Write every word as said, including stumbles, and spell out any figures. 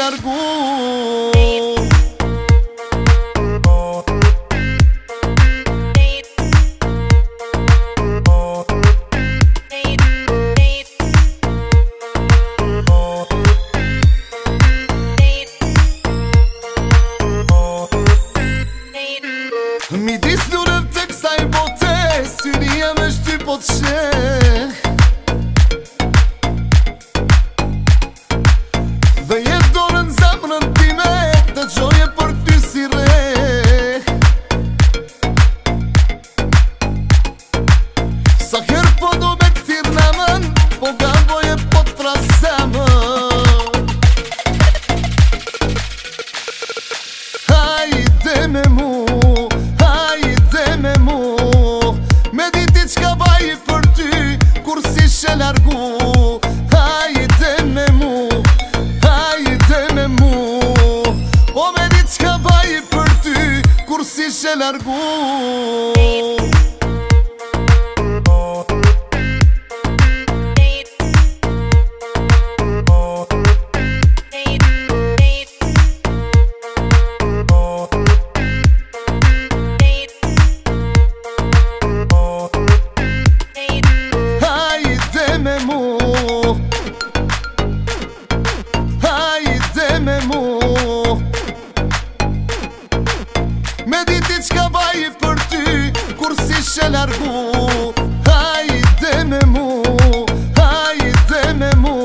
largu. Midis lurëm të kësaj bote, syri jem është ty po të sheh. Dhe jetë dorën zemrën time, dhe gjoje për ty si re. Sa herë po do me këthir nëmën, po gamboje po të trasemën. Hajde me mu, she largu. Hajde me mu, hajde me mu, o me di qka baj për ty, kur si she largu. Me diti qka baj për ty, kur si she largu. Hajde me mu, hajde me mu,